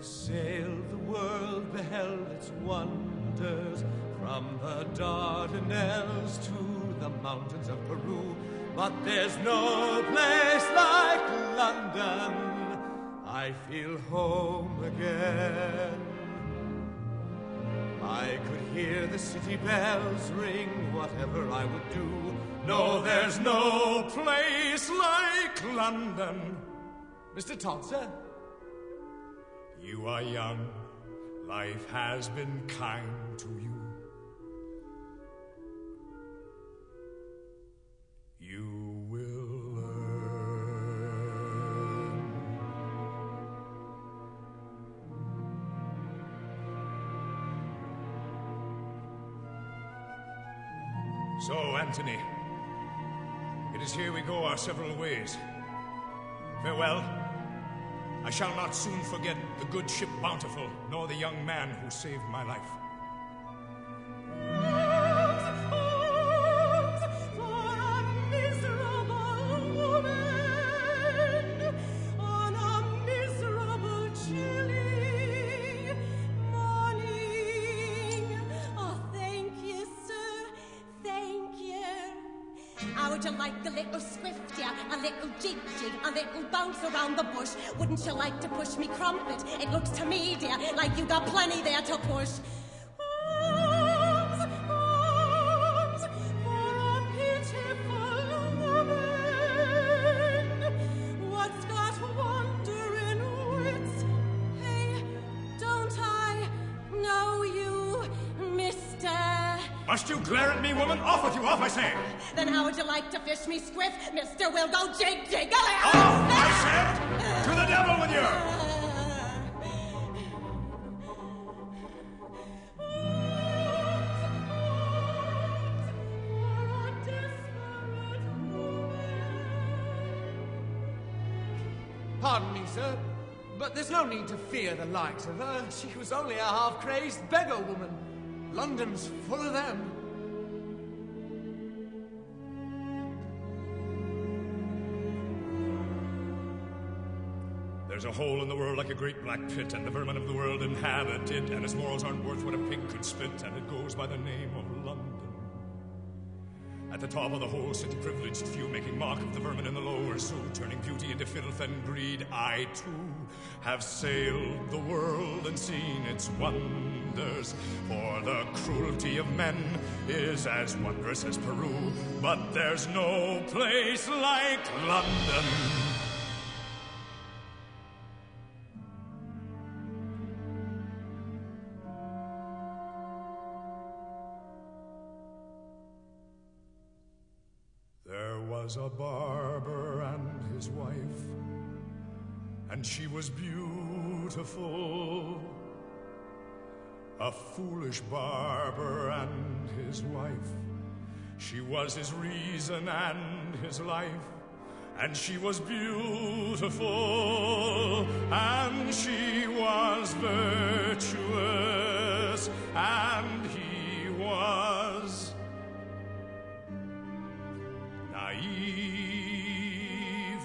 sailed the world, beheld its wonders, from the Dardanelles to the mountains of Peru. But there's no place like London. I feel home again. I could hear the city bells ring, whatever I would do. No, there's no place like London. Mr. Todd, sir? You are young. Life has been kind to you. You will learn. So, Anthony, it is here we go our several ways. Farewell. I shall not soon forget the good ship Bountiful, nor the young man who saved my life. Around the bush. Wouldn't you like to push me crumpet? It looks to me, dear, like you got plenty there to push. Arms, arms for a pitiful woman. What's got wonder in wits? Hey, don't I know you, mister? Must you glare at me, woman? Off with you, off, I say! Then how would you like to fish me squiff, mister? We'll go jig-jig. Off, I said! To the devil with you! Pardon me, sir, but there's no need to fear the likes of her. She was only a half-crazed beggar woman. London's full of them. There's a hole in the world like a great black pit, and the vermin of the world inhabit it, and its morals aren't worth what a pig could spit, and it goes by the name of London. At the top of the hole sit the privileged few, making mock of the vermin in the lower zoo, turning beauty into filth and greed. I, too, have sailed the world and seen its wonders, for the cruelty of men is as wondrous as Peru, but there's no place like London. Was a barber and his wife, and she was beautiful. A foolish barber and his wife, she was his reason and his life, and she was beautiful, and she was virtuous, and he was naive.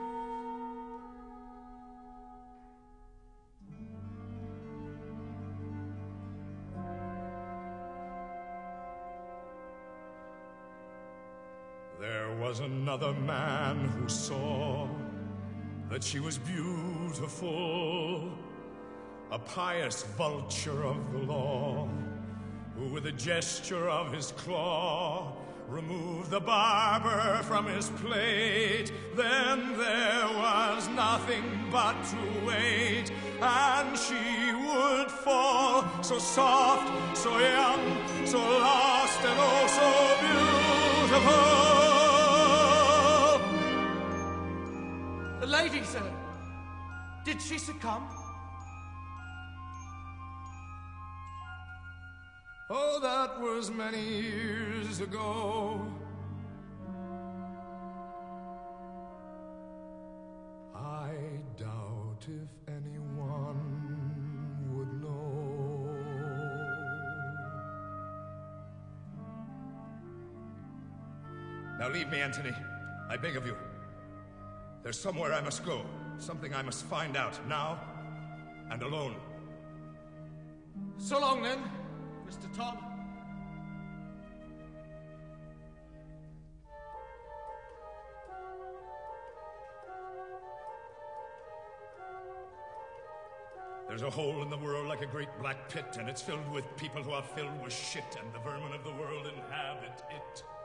There was another man who saw that she was beautiful, a pious vulture of the law, who with a gesture of his claw removed the barber from his plate. Then there was nothing but to wait, and she would fall, so soft, so young, so lost, and oh so beautiful. The lady, sir, did she succumb? Oh, that was many years ago. I doubt if anyone would know. Now leave me, Anthony. I beg of you. There's somewhere I must go. Something I must find out. Now, and alone. So long, then, Mr. Todd. There's a hole in the world like a great black pit, and it's filled with people who are filled with shit, and the vermin of the world inhabit it.